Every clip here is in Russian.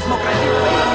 смог родиться.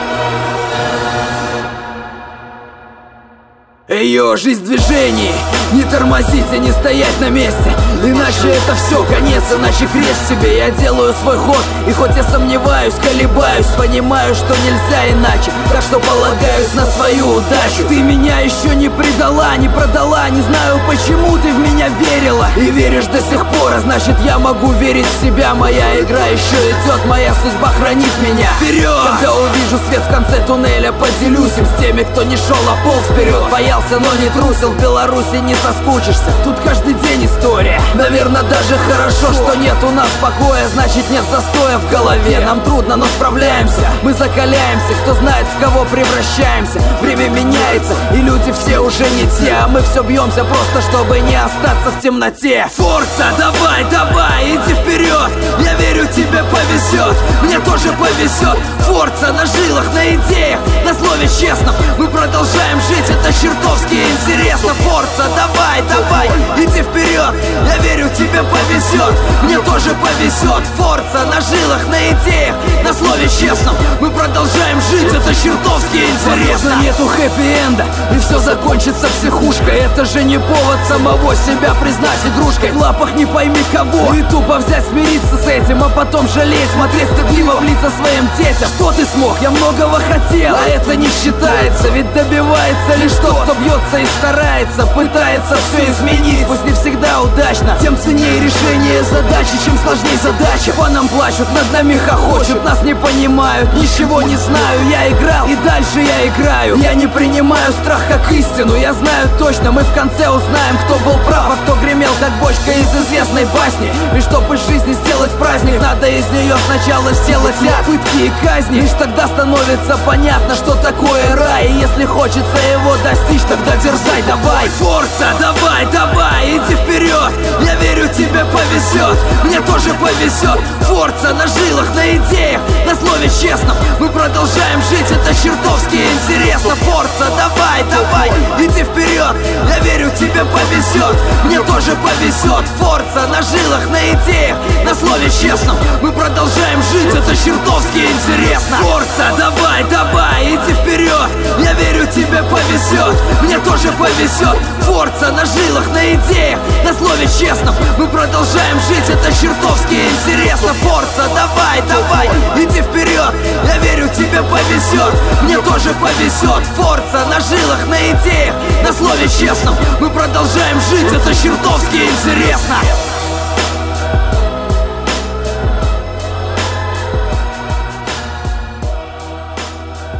Ее жизнь в движении, не тормозить и не стоять на месте. Иначе это все конец, иначе крест тебе. Я делаю свой ход, и хоть я сомневаюсь, колебаюсь, понимаю, что нельзя иначе. Так что полагаюсь на свою удачу. Ты меня еще не предала, не продала. Не знаю, почему ты в меня верила и веришь до сих пор, а значит я могу верить в себя. Моя игра еще идет, моя судьба хранит меня. Вперед! Когда увижу свет в конце туннеля, поделюсь им с теми, кто не шел, а полз вперед. Боялся, но не трусил, в Беларуси не соскучишься. Тут каждый день история. Наверное, даже хорошо, что нет у нас покоя. Значит, нет застоя в голове. Нам трудно, но справляемся. Мы закаляемся, кто знает, в кого превращаемся. Время меняется, и люди все уже не те. А мы все бьемся просто, чтобы не остаться в темноте. Форца, давай, давай, иди вперед. Я верю, тебе повезет, мне тоже повезет. Форца на жилах, на идеях, на слове честном. Мы продолжаем жить, это чертовски интересно. Форца, давай, давай, иди вперед. Я верю, тебе повезет, мне тоже повезет. Форца на жилах, на идеях, на слове честном. Мы продолжаем жить, это чертовски интересно. Возможно, нету хэппи-энда, и все закончится психушкой. Это же не повод самого себя признать игрушкой в лапах не пойми кого. И тупо взять, смириться с этим, а потом жалеть, смотреть стыдливо в лица своим детям. Что ты смог? Я многого хотел, а это не считается. Ведь добивается лишь тот, кто бьется и старается, пытается все изменить, пусть не всегда удачно. Тем ценнее решение задачи, чем сложнее задача. По нам плачут, над нами хохочут, нас не понимают, ничего не знаю. Я играл, и дальше я играю. Я не принимаю страх как истину. Я знаю точно, мы в конце узнаем, кто был прав, а кто гремел как бочка из известной басни. И чтобы из жизни сделать праздник, надо из нее сначала сделать ад, пытки и казни. Лишь тогда становится понятно, что такое рай. И если хочется его достичь, тогда дерзай, давай. Форца, давай, давай, иди вперед. Я верю, тебе повезет, мне тоже повезет. Форца на жилах, на идеях, на слове честном. Мы продолжаем жить, это чертовски интересно. Форца, давай, давай, иди вперед. Я верю, тебе повезет, мне тоже повезет. Форца на жилах, на идеях, на слове честном. Мы продолжаем жить, это чертовски интересно. Форца, давай, давай, иди вперед. Я верю, тебе повезет, мне тоже повезет. Форца на жилах, на идеях, на слове честном. Мы продолжаем жить, это чертовски интересно. Форца, давай, давай, иди вперед. Я верю, тебе повезет, мне тоже повезет. Форца на жилах, на идеях, на слове честном. Мы продолжаем жить, это чертовски интересно.